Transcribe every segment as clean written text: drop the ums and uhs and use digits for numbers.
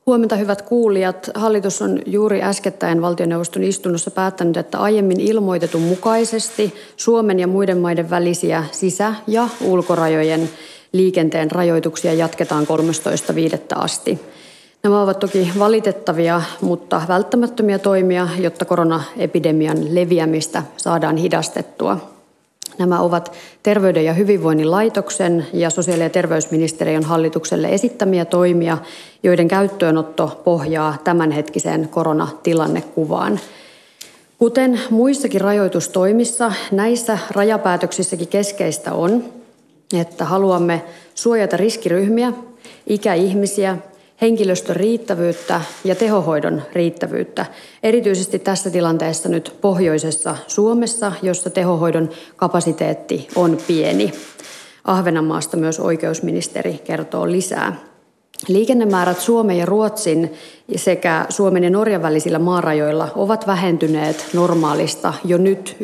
Huomenta hyvät kuulijat. Hallitus on juuri äskettäin valtioneuvoston istunnossa päättänyt, että aiemmin ilmoitetun mukaisesti Suomen ja muiden maiden välisiä sisä- ja ulkorajojen liikenteen rajoituksia jatketaan 13.5. asti. Nämä ovat toki valitettavia, mutta välttämättömiä toimia, jotta koronaepidemian leviämistä saadaan hidastettua. Nämä ovat Terveyden ja hyvinvoinnin laitoksen ja sosiaali- ja terveysministeriön hallitukselle esittämiä toimia, joiden käyttöönotto pohjaa tämänhetkiseen koronatilannekuvaan. Kuten muissakin rajoitustoimissa, näissä rajapäätöksissäkin keskeistä on, että haluamme suojata riskiryhmiä, ikäihmisiä, henkilöstön riittävyyttä ja tehohoidon riittävyyttä, erityisesti tässä tilanteessa nyt pohjoisessa Suomessa, jossa tehohoidon kapasiteetti on pieni. Ahvenanmaasta myös oikeusministeri kertoo lisää. Liikennemäärät Suomen ja Ruotsin sekä Suomen ja Norjan välisillä maarajoilla ovat vähentyneet normaalista jo nyt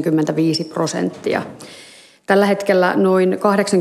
95%. Tällä hetkellä noin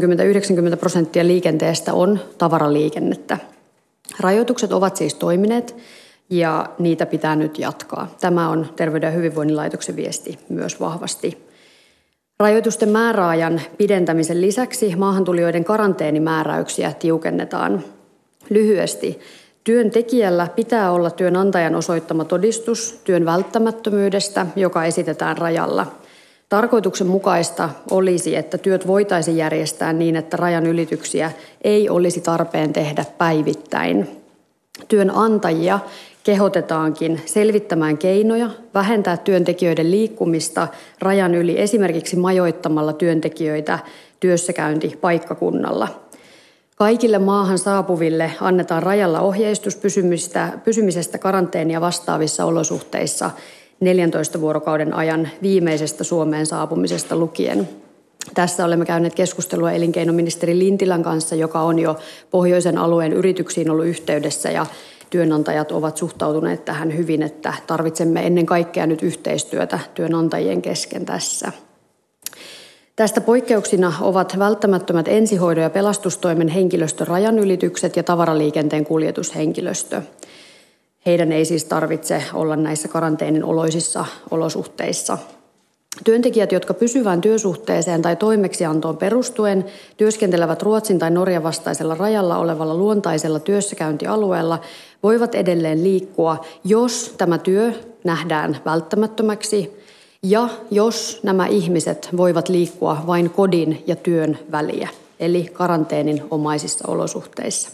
80-90% liikenteestä on tavaraliikennettä. Rajoitukset ovat siis toimineet ja niitä pitää nyt jatkaa. Tämä on Terveyden ja hyvinvoinnin laitoksen viesti myös vahvasti. Rajoitusten määräajan pidentämisen lisäksi maahantulijoiden karanteenimääräyksiä tiukennetaan. Lyhyesti, työntekijällä pitää olla työnantajan osoittama todistus työn välttämättömyydestä, joka esitetään rajalla. Tarkoituksenmukaista olisi, että työt voitaisiin järjestää niin, että rajan ylityksiä ei olisi tarpeen tehdä päivittäin. Työnantajia kehotetaankin selvittämään keinoja vähentää työntekijöiden liikkumista rajan yli esimerkiksi majoittamalla työntekijöitä työssäkäyntipaikkakunnalla. Kaikille maahan saapuville annetaan rajalla ohjeistus pysymisestä karanteenia vastaavissa olosuhteissa 14 vuorokauden ajan viimeisestä Suomeen saapumisesta lukien. Tässä olemme käyneet keskustelua elinkeinoministeri Lintilän kanssa, joka on jo pohjoisen alueen yrityksiin ollut yhteydessä ja työnantajat ovat suhtautuneet tähän hyvin, että tarvitsemme ennen kaikkea nyt yhteistyötä työnantajien kesken tässä. Tästä poikkeuksina ovat välttämättömät ensihoidon ja pelastustoimen henkilöstön rajanylitykset ja tavaraliikenteen kuljetushenkilöstö. Heidän ei siis tarvitse olla näissä karanteenin oloisissa olosuhteissa. Työntekijät, jotka pysyvään työsuhteeseen tai toimeksiantoon perustuen työskentelevät Ruotsin tai Norjan vastaisella rajalla olevalla luontaisella työssäkäyntialueella, voivat edelleen liikkua, jos tämä työ nähdään välttämättömäksi ja jos nämä ihmiset voivat liikkua vain kodin ja työn väliä, eli karanteenin omaisissa olosuhteissa.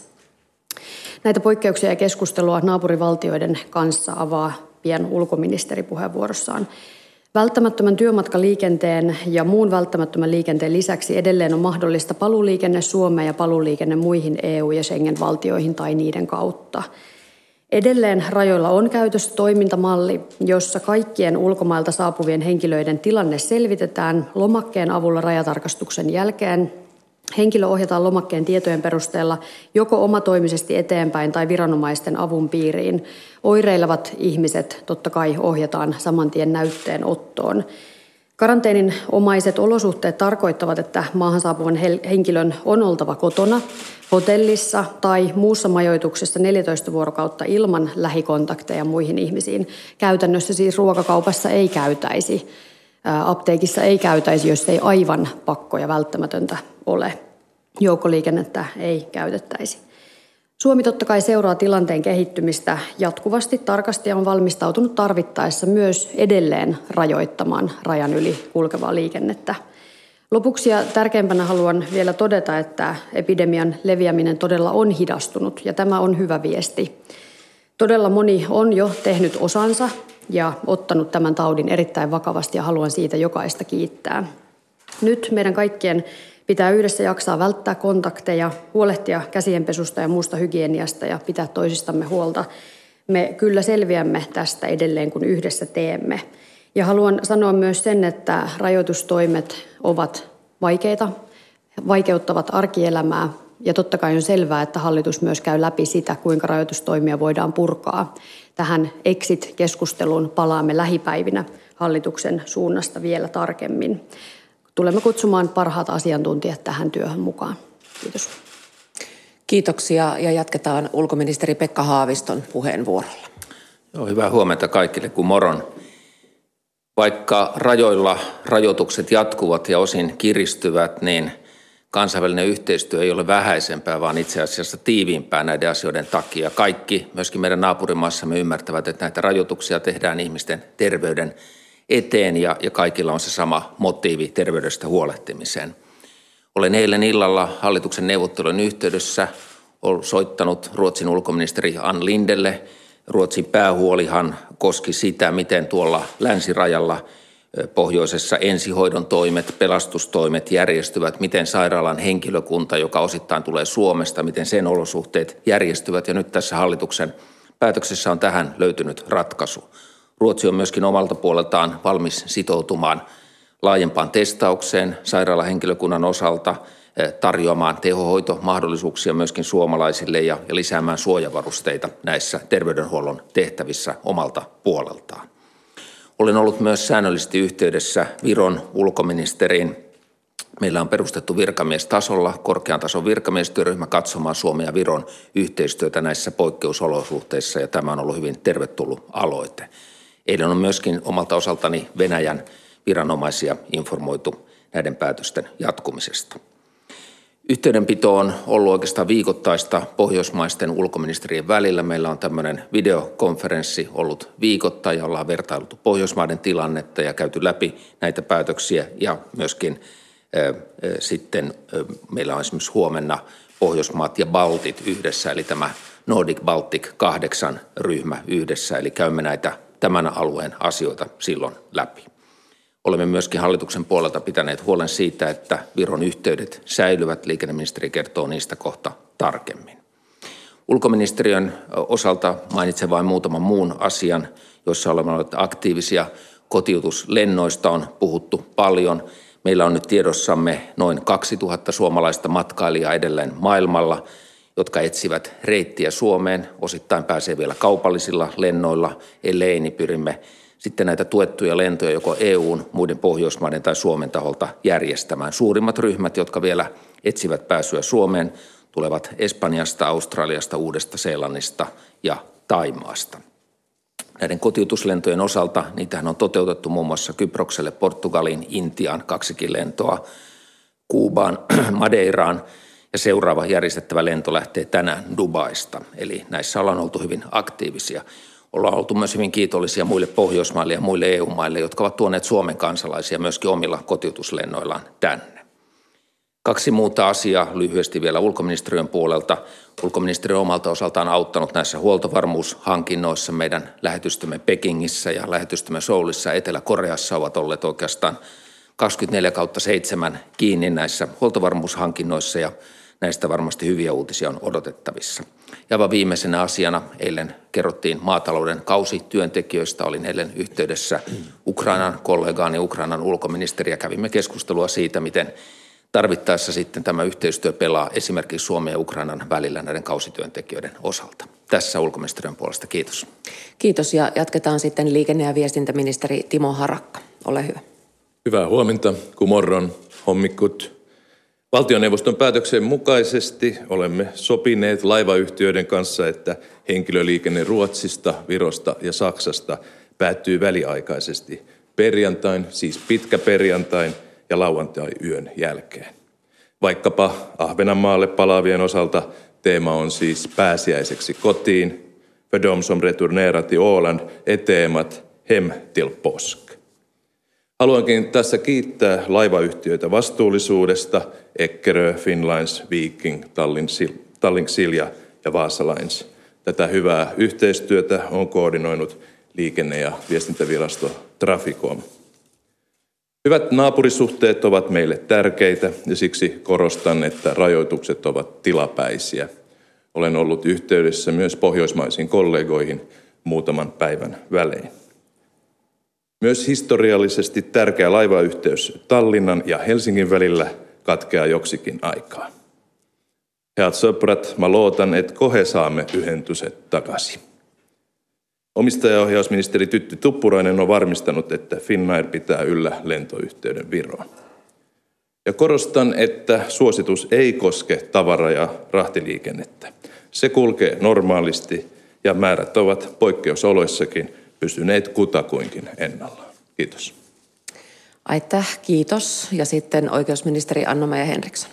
Näitä poikkeuksia ja keskustelua naapurivaltioiden kanssa avaa pian ulkoministeri puheenvuorossaan. Välttämättömän työmatkaliikenteen ja muun välttämättömän liikenteen lisäksi edelleen on mahdollista paluuliikenne Suomeen ja paluuliikenne muihin EU- ja Schengen-valtioihin tai niiden kautta. Edelleen rajoilla on käytössä toimintamalli, jossa kaikkien ulkomailta saapuvien henkilöiden tilanne selvitetään lomakkeen avulla rajatarkastuksen jälkeen. Henkilö ohjataan lomakkeen tietojen perusteella joko omatoimisesti eteenpäin tai viranomaisten avun piiriin. Oireilevat ihmiset totta kai ohjataan saman tien näytteenottoon. Karanteenin omaiset olosuhteet tarkoittavat, että maahan saapuvan henkilön on oltava kotona, hotellissa tai muussa majoituksessa 14 vuorokautta ilman lähikontakteja muihin ihmisiin. Käytännössä siis ruokakaupassa ei käytäisi, apteekissa ei käytäisi, jos ei aivan pakko ja välttämätöntä ole. Joukkoliikennettä ei käytettäisi. Suomi totta kai seuraa tilanteen kehittymistä jatkuvasti tarkasti ja on valmistautunut tarvittaessa myös edelleen rajoittamaan rajan yli kulkevaa liikennettä. Lopuksi ja tärkeimpänä haluan vielä todeta, että epidemian leviäminen todella on hidastunut ja tämä on hyvä viesti. Todella moni on jo tehnyt osansa ja ottanut tämän taudin erittäin vakavasti ja haluan siitä jokaista kiittää. Nyt meidän kaikkien pitää yhdessä jaksaa välttää kontakteja, huolehtia käsienpesusta ja muusta hygieniasta ja pitää toisistamme huolta. Me kyllä selviämme tästä edelleen, kun yhdessä teemme. Ja haluan sanoa myös sen, että rajoitustoimet ovat vaikeita, vaikeuttavat arkielämää. Ja totta kai on selvää, että hallitus myös käy läpi sitä, kuinka rajoitustoimia voidaan purkaa. Tähän exit-keskusteluun palaamme lähipäivinä hallituksen suunnasta vielä tarkemmin. Tulemme kutsumaan parhaat asiantuntijat tähän työhön mukaan. Kiitos. Kiitoksia ja jatketaan ulkoministeri Pekka Haaviston puheenvuorolla. Joo, hyvää huomenta kaikille kuin moron. Vaikka rajoilla rajoitukset jatkuvat ja osin kiristyvät, niin kansainvälinen yhteistyö ei ole vähäisempää, vaan itse asiassa tiiviimpää näiden asioiden takia. Kaikki, myöskin meidän naapurimaassamme, ymmärtävät, että näitä rajoituksia tehdään ihmisten terveyden eteen ja kaikilla on se sama motiivi terveydestä huolehtimiseen. Olen eilen illalla hallituksen neuvottelujen yhteydessä soittanut Ruotsin ulkoministeri Ann Lindelle. Ruotsin päähuolihan koski sitä, miten tuolla länsirajalla pohjoisessa ensihoidon toimet, pelastustoimet järjestyvät, miten sairaalan henkilökunta, joka osittain tulee Suomesta, miten sen olosuhteet järjestyvät. Ja nyt tässä hallituksen päätöksessä on tähän löytynyt ratkaisu. Ruotsi on myöskin omalta puoleltaan valmis sitoutumaan laajempaan testaukseen sairaalahenkilökunnan osalta, tarjoamaan tehohoitomahdollisuuksia myöskin suomalaisille ja lisäämään suojavarusteita näissä terveydenhuollon tehtävissä omalta puoleltaan. Olen ollut myös säännöllisesti yhteydessä Viron ulkoministeriin. Meillä on perustettu virkamiestasolla korkean tason virkamiestyöryhmä katsomaan Suomen ja Viron yhteistyötä näissä poikkeusolosuhteissa ja tämä on ollut hyvin tervetullut aloite. Eilen on myöskin omalta osaltani Venäjän viranomaisia informoitu näiden päätösten jatkumisesta. Yhteydenpito on ollut oikeastaan viikoittaista pohjoismaisten ulkoministerien välillä. Meillä on tämmöinen videokonferenssi ollut viikoittain ja ollaan vertailtu Pohjoismaiden tilannetta ja käyty läpi näitä päätöksiä ja myöskin sitten meillä on esimerkiksi huomenna Pohjoismaat ja Baltit yhdessä, eli tämä Nordic Baltic 8 ryhmä yhdessä, eli käymme näitä tämän alueen asioita silloin läpi. Olemme myöskin hallituksen puolelta pitäneet huolen siitä, että Viron yhteydet säilyvät. Liikenneministeri kertoo niistä kohta tarkemmin. Ulkoministeriön osalta mainitsen vain muutaman muun asian, joissa olemme olleet aktiivisia. Kotiutuslennoista on puhuttu paljon. Meillä on nyt tiedossamme noin 2000 suomalaista matkailijaa edelleen maailmalla, jotka etsivät reittiä Suomeen. Osittain pääsee vielä kaupallisilla lennoilla, ellei niin pyrimme sitten näitä tuettuja lentoja joko EU:n, muiden Pohjoismaiden tai Suomen taholta järjestämään. Suurimmat ryhmät, jotka vielä etsivät pääsyä Suomeen, tulevat Espanjasta, Australiasta, Uudesta-Seelannista ja Thaimaasta. Näiden kotiutuslentojen osalta niitähän on toteutettu muun muassa Kyprokselle, Portugaliin, Intiaan 2 lentoa, Kuubaan, Madeiraan ja seuraava järjestettävä lento lähtee tänään Dubaista. Eli näissä ollaan oltu hyvin aktiivisia. Ollaan oltu myös hyvin kiitollisia muille Pohjoismaille ja muille EU-maille, jotka ovat tuoneet Suomen kansalaisia myöskin omilla kotiutuslennoillaan tänne. 2 muuta asiaa lyhyesti vielä ulkoministeriön puolelta. Ulkoministeriö omalta osaltaan auttanut näissä huoltovarmuushankinnoissa. Meidän lähetystömme Pekingissä ja lähetystömme Soulissa ja Etelä-Koreassa ovat olleet oikeastaan 24/7 kiinni näissä huoltovarmuushankinnoissa ja näistä varmasti hyviä uutisia on odotettavissa. Ja aivan viimeisenä asiana eilen kerrottiin maatalouden kausityöntekijöistä. Olin eilen yhteydessä Ukrainan kollegaani, Ukrainan ulkoministeriä. Kävimme keskustelua siitä, miten tarvittaessa sitten tämä yhteistyö pelaa esimerkiksi Suomen ja Ukrainan välillä näiden kausityöntekijöiden osalta. Tässä ulkoministeriön puolesta. Kiitos. Kiitos ja jatketaan sitten liikenne- ja viestintäministeri Timo Harakka. Ole hyvä. Hyvää huomenta, kumorron, hommikut. Valtioneuvoston päätöksen mukaisesti olemme sopineet laivayhtiöiden kanssa, että henkilöliikenne Ruotsista, Virosta ja Saksasta päättyy väliaikaisesti perjantain, siis pitkäperjantain ja lauantai-yön jälkeen. Vaikkapa Ahvenanmaalle palaavien osalta teema on siis pääsiäiseksi kotiin, för de som returnerar till Åland är teemat hem till påsk. Haluankin tässä kiittää laivayhtiöitä vastuullisuudesta, Eckerö, Finnlines, Viking, Tallink Silja ja Vaasa Lines. Tätä hyvää yhteistyötä on koordinoinut liikenne- ja viestintävirasto Traficom. Hyvät naapurisuhteet ovat meille tärkeitä ja siksi korostan, että rajoitukset ovat tilapäisiä. Olen ollut yhteydessä myös pohjoismaisiin kollegoihin muutaman päivän välein. Myös historiallisesti tärkeä laivayhteys Tallinnan ja Helsingin välillä katkeaa joksikin aikaa. Head sõbrad, mä luotan, että kohe saamme yhentyset takaisin. Omistajaohjausministeri Tytti Tuppurainen on varmistanut, että Finnair pitää yllä lentoyhteyden Viroon. Ja korostan, että suositus ei koske tavara- ja rahtiliikennettä. Se kulkee normaalisti ja määrät ovat poikkeusoloissakin pysyneet kutakuinkin ennallaan. Kiitos. Aitäh, kiitos. Ja sitten oikeusministeri Anna-Maja Henriksson.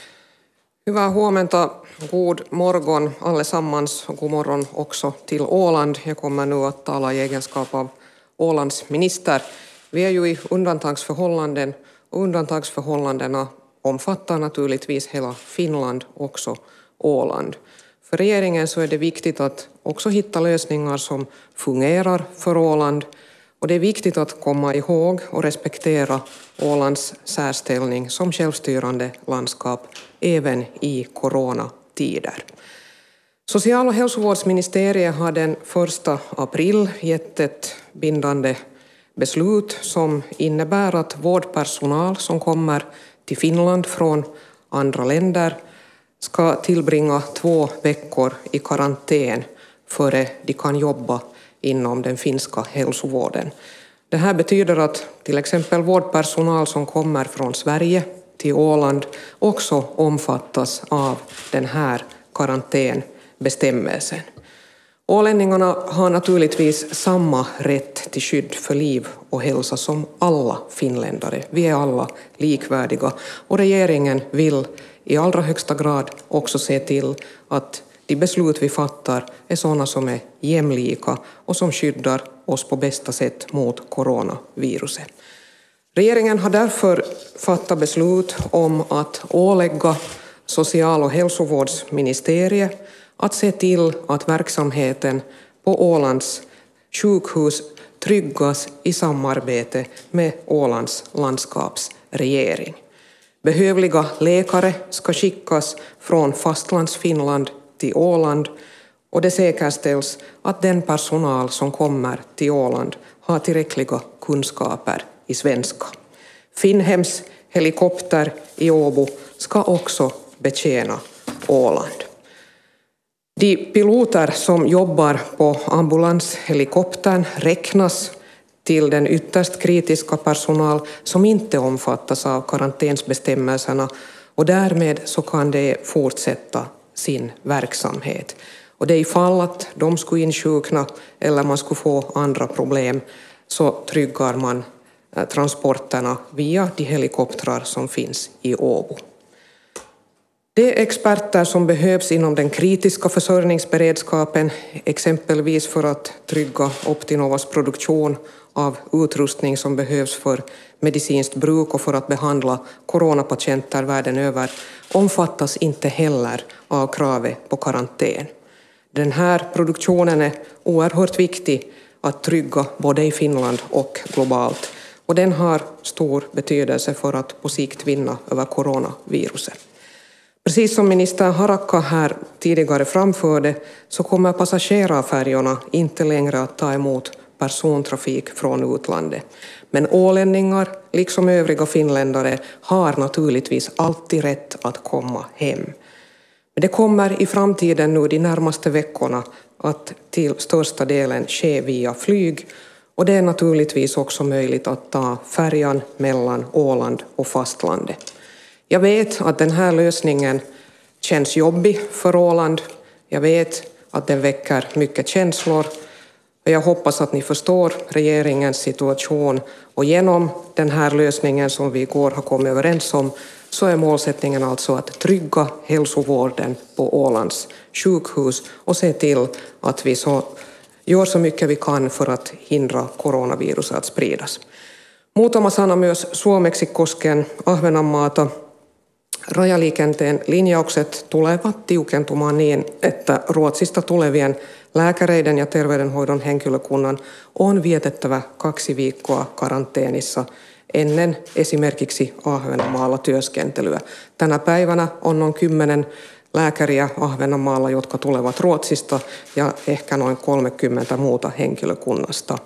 Hyvää huomenta, god morgon allesammans och god morgon också till Åland. Jag kommer nu att tala i egenskap av Ålands minister. Vi är ju i undantagsförhållanden och undantagsförhållandena omfattar naturligtvis hela Finland, också Åland. För regeringen så är det viktigt att också hitta lösningar som fungerar för Åland. Och det är viktigt att komma ihåg och respektera Ålands särställning som självstyrande landskap även i coronatider. Social- och hälsovårdsministeriet har den 1 april gett ett bindande beslut som innebär att vårdpersonal som kommer till Finland från andra länder ska tillbringa 2 veckor i karantän före de kan jobba inom den finska hälsovården. Det här betyder att till exempel vårdpersonal som kommer från Sverige till Åland också omfattas av den här karantänbestämmelsen. Ålänningarna har naturligtvis samma rätt till skydd för liv och hälsa som alla finländare. Vi är alla likvärdiga och regeringen vill i allra högsta grad också se till att de beslut vi fattar är sådana som är jämlika och som skyddar oss på bästa sätt mot coronaviruset. Regeringen har därför fattat beslut om att ålägga social- och hälsovårdsministeriet att se till att verksamheten på Ålands sjukhus tryggas i samarbete med Ålands landskapsregering. Behövliga läkare ska skickas från fastlandsfinland till Åland och det säkerställs att den personal som kommer till Åland har tillräckliga kunskaper i svenska. Finnhems helikopter i Åbo ska också betjäna Åland. De piloter som jobbar på ambulanshelikoptern räknas till den ytterst kritiska personal som inte omfattas av karantänsbestämmelserna och därmed så kan de fortsätta sin verksamhet. Och det är ifall att de skulle insjukna eller man skulle få andra problem så tryggar man transporterna via de helikoptrar som finns i Åbo. De experter som behövs inom den kritiska försörjningsberedskapen, exempelvis för att trygga Optinovas produktion av utrustning som behövs för medicinskt bruk och för att behandla coronapatienter världen över, omfattas inte heller av kravet på karantän. Den här produktionen är oerhört viktig att trygga både i Finland och globalt, och den har stor betydelse för att på sikt vinna över coronaviruset. Precis som minister Harakka här tidigare framförde så kommer passagerarfärjorna inte längre att ta emot persontrafik från utlandet. Men ålänningar, liksom övriga finländare, har naturligtvis alltid rätt att komma hem. Men det kommer i framtiden nu de närmaste veckorna att till största delen ske via flyg, och det är naturligtvis också möjligt att ta färjan mellan Åland och fastlandet. Jag vet att den här lösningen känns jobbig för Åland. Jag vet att den väcker mycket känslor. Jag hoppas att ni förstår regeringens situation, och genom den här lösningen som vi igår har kommit överens om så är målsättningen alltså att trygga hälsovården på Ålands sjukhus och se till att vi gör så mycket vi kan för att hindra coronaviruset att spridas. Muutama sana myös suomeksi koskien Ahvenanmaata. Rajaliikenteen linjaukset tulevat tiukentumaan niin, että Ruotsista tulevien lääkäreiden ja terveydenhoidon henkilökunnan on vietettävä 2 viikkoa karanteenissa ennen esimerkiksi Ahvenanmaalla työskentelyä. Tänä päivänä on noin 10 lääkäriä Ahvenanmaalla, jotka tulevat Ruotsista, ja ehkä noin 30 muuta henkilökunnasta.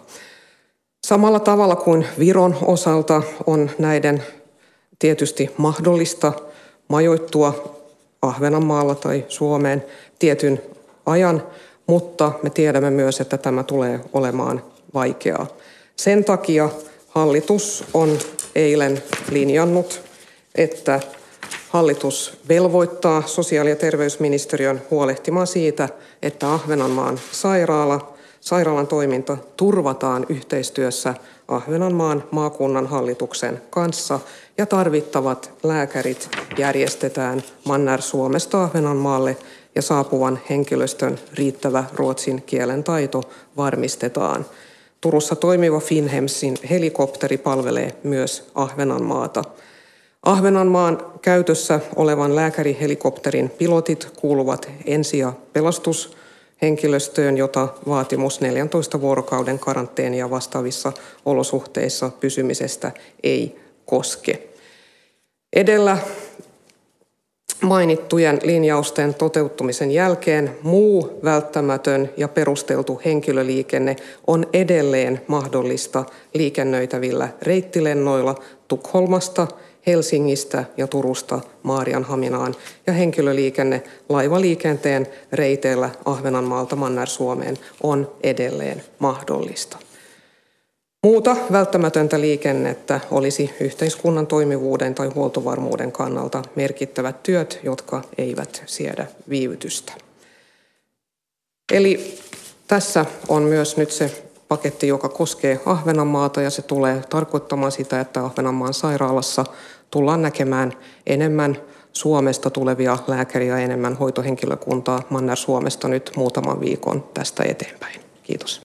Samalla tavalla kuin Viron osalta on näiden tietysti mahdollista majoittua Ahvenanmaalla tai Suomeen tietyn ajan, mutta me tiedämme myös, että tämä tulee olemaan vaikeaa. Sen takia hallitus on eilen linjannut että hallitus velvoittaa sosiaali- ja terveysministeriön huolehtimaan siitä, että Ahvenanmaan sairaalan toiminta turvataan yhteistyössä Ahvenanmaan maakunnan hallituksen kanssa ja tarvittavat lääkärit järjestetään Manner-Suomesta Ahvenanmaalle ja saapuvan henkilöstön riittävä ruotsin kielen taito varmistetaan. Turussa toimiva Finnhemsin helikopteri palvelee myös Ahvenanmaata. Ahvenanmaan käytössä olevan lääkärihelikopterin pilotit kuuluvat ensi- ja pelastushenkilöstöön, jota vaatimus 14 vuorokauden karanteenia vastaavissa olosuhteissa pysymisestä ei koske. Edellä mainittujen linjausten toteuttamisen jälkeen muu välttämätön ja perusteltu henkilöliikenne on edelleen mahdollista liikennöitävillä reittilennoilla Tukholmasta, Helsingistä ja Turusta Maarianhaminaan ja henkilöliikenne laivaliikenteen reiteillä Ahvenanmaalta Manner-Suomeen on edelleen mahdollista. Muuta välttämätöntä liikennettä olisi yhteiskunnan toimivuuden tai huoltovarmuuden kannalta merkittävät työt, jotka eivät siedä viivytystä. Eli tässä on myös nyt se paketti, joka koskee Ahvenanmaata, ja se tulee tarkoittamaan sitä, että Ahvenanmaan sairaalassa tullaan näkemään enemmän Suomesta tulevia lääkäriä ja enemmän hoitohenkilökuntaa Manner-Suomesta nyt muutaman viikon tästä eteenpäin. Kiitos.